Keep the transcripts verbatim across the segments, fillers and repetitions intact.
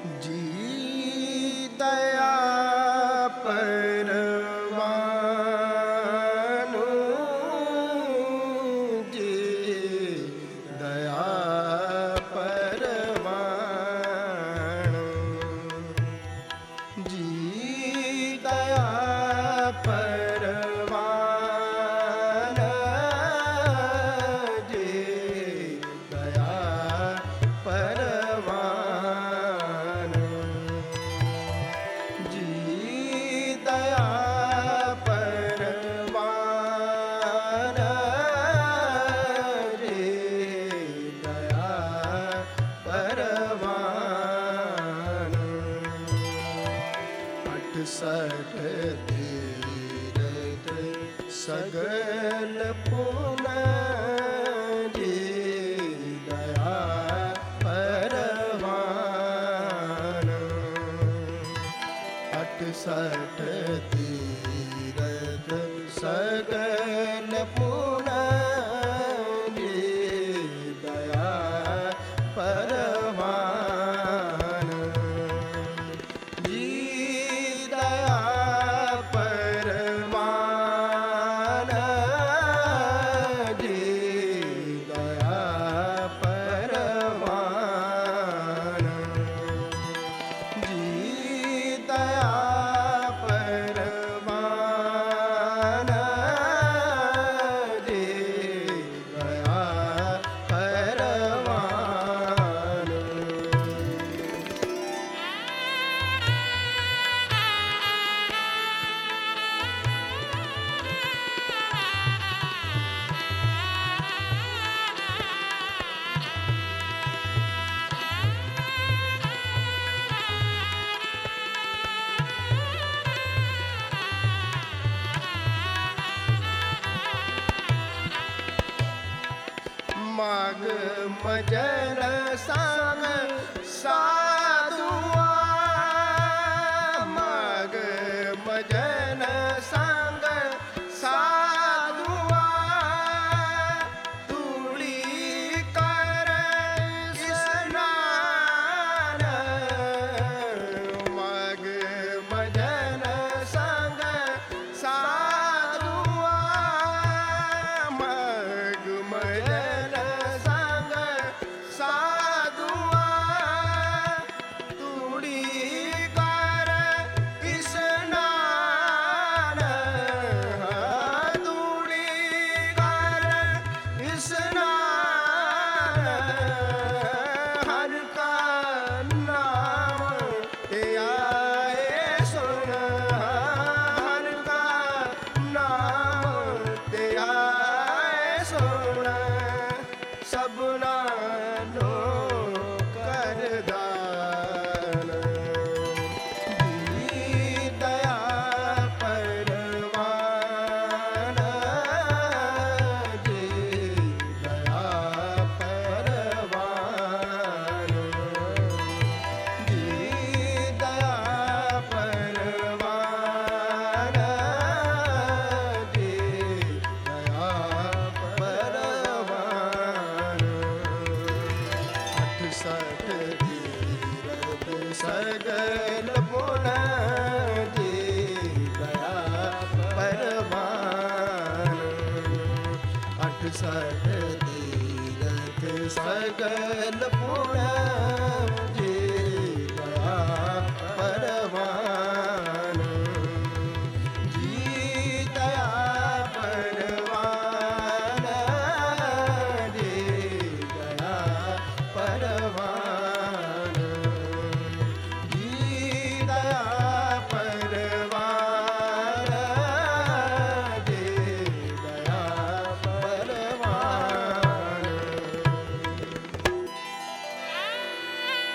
जी दया परवानो जी दया परवानो जी दया परवाना जी दया परवाना जी दया परवाना रे दया परवाना अठसठ तीरथ सगल पुना जी दया परवाना अठसठ तीरथ सगल पुना जी दया परवाना जी दया परवाना जी दया परवाना जी दया परवाना जी दया परवाना माग मजर सांग साधुआ माग मजन सांग साधुआ तुड़ी कर स्नान माग मजन सांग साधुआ माग मजन सांग साधुआ तुड़ी कर स्नान तुड़ी कर स्नान हर का नाम ते आए सुन हर का नाम ते आए सुन सबना नो कर दान जी दया परवाना जी दया परवाना जी दया परवाना जी दया परवाना अठसठ तीरथ सगल पुना जी दया परवाना अठसठ तीरथ सगल पुना जी दया परवाना जी दया परवाना जी दया परवाना जी दया परवाना जी दया परवाना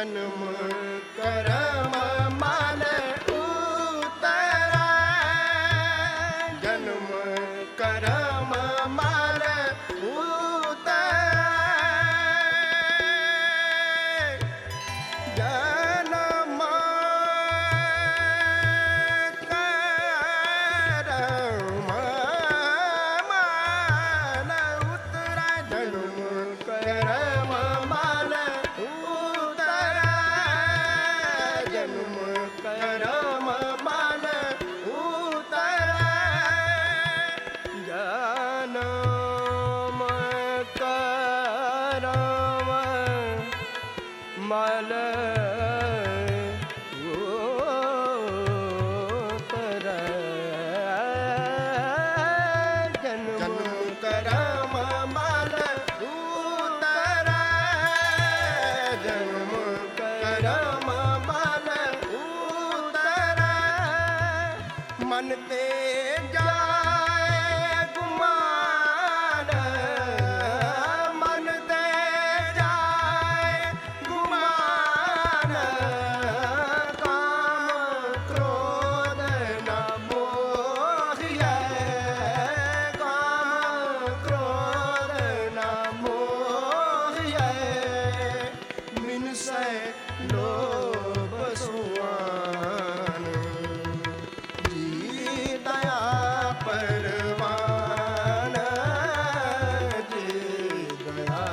जन्म करम मल उतरै, जन्म करम मल उतरै, जन्म करम मल उतरै, जन्म करम मल उतरै, जन्म करम मल उतरै, जन्म करम मल उतरै, जन्म करम मल उतरै, जन्म करम मल उतरै, मन ते जाए गुमान, मन ते जाए गुमान, काम क्रोध न मोहियै, काम क्रोध न मोहियै, मिनसै लोभ सुआन, जी दया परवान, जी दया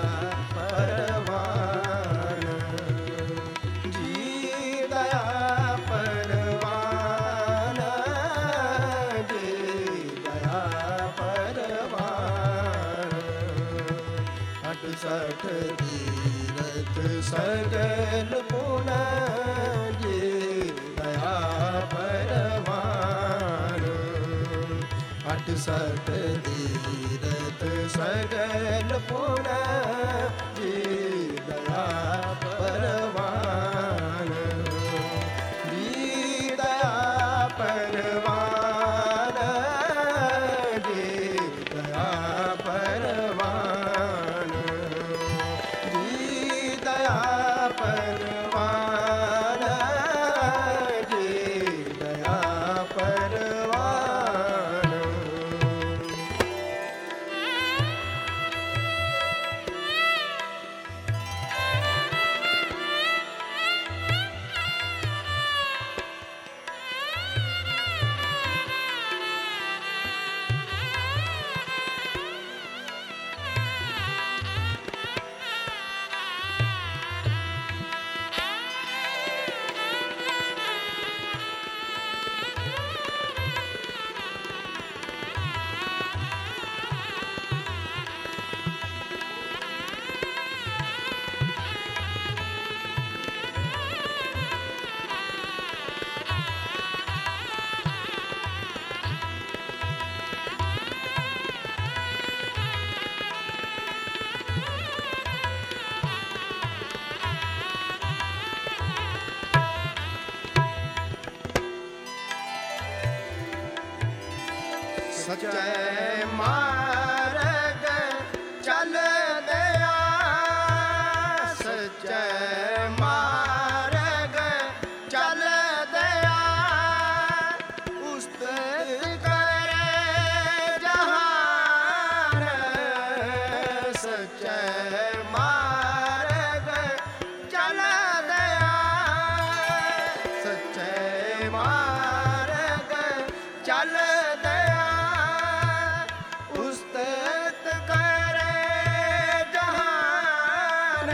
परवान, जी दया परवान, जी दया परवान, अठसठ तीरथ सगल पुन, जी दया परवान, अठसठ तीरथ सगल पुन, जी दया परवान, जी दया परवान, जी दया परवान, जी दया परवान, जी दया परवान। सच्चे मार्ग चल दया, सच्चे मार्ग चल दया, उस्तत करे जहान, सच्चे मार्ग चल दया, सच्चे मार्ग चल दया, उस्तत करे जहान,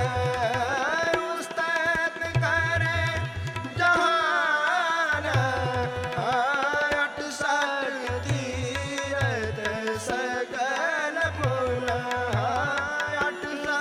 उस्तत करे जहान, अठसठ तीरथ सगल पुन, अठसठ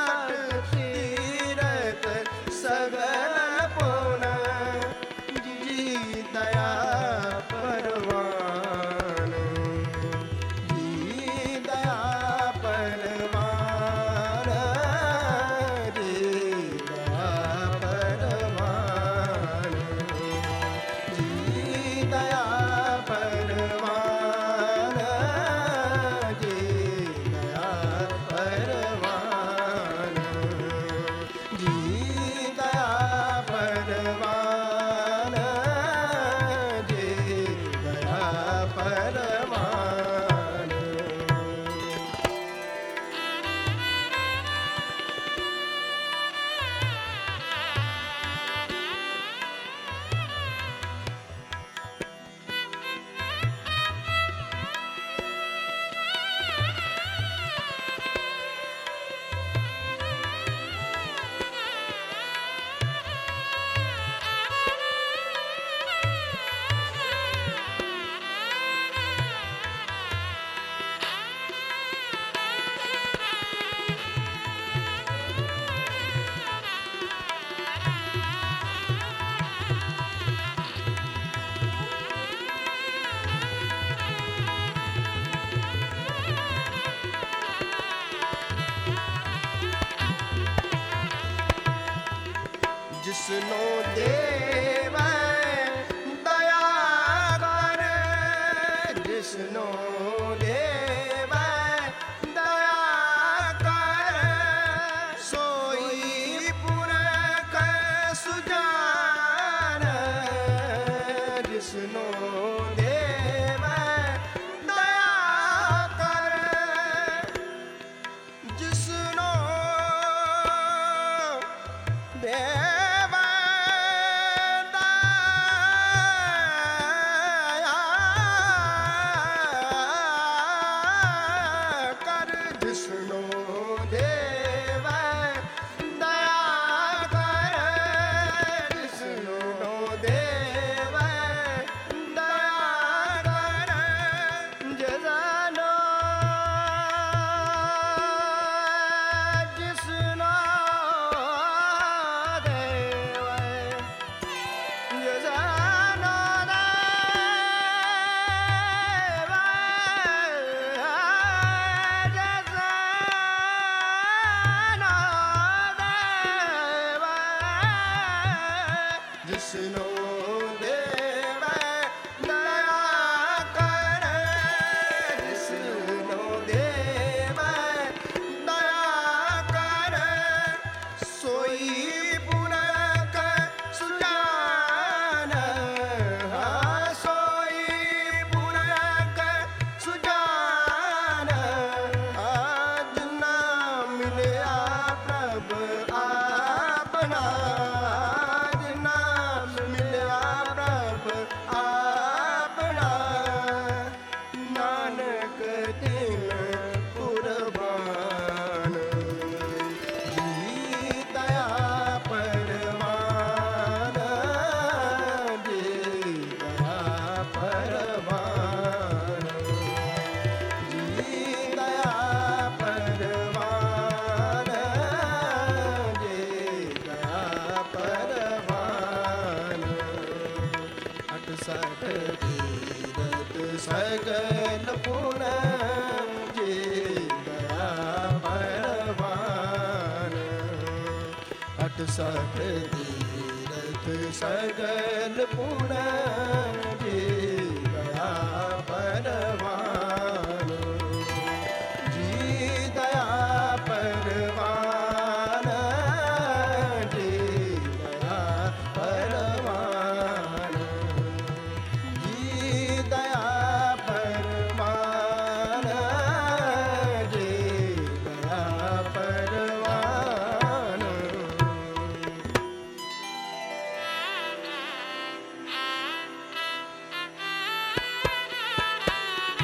जिसनो देवै दया कर, जिसनो देवै दया कर, सोई पुरख सुजान, जिसनो देवै दया कर, जिसनो देवै दया कर, जिसनो देवै दया कर, जिसनो देवै दया कर, जजनो जिसनो देवै जजनो जिसनो देवै दया कर, जिसनो देवै दया कर, सोई पुरख सुजान, सोई पुरख सुजान, जिन्ना मिलया प्रभ आपना, जिन्ना मिलया प्रभ आपना, नानक दिन कुर्बान, जी दया परवान, जी दया परवान, जी दया परवान, जी दया परवान, अठसठ तीरथ सगल पुण, जी दया परवान, अठसठ तीरथ सगल पुण, जी दया परवान, जी दया परवान, जी दया परवान, जी दया परवान, जी दया परवान। Thank you.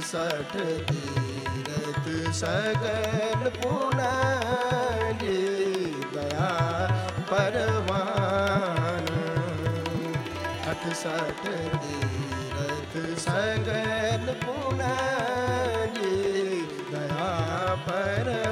सठ तीरथ सगल पुना जी दया परवान अठ सठ तीरथ सगल पुना जी दया पर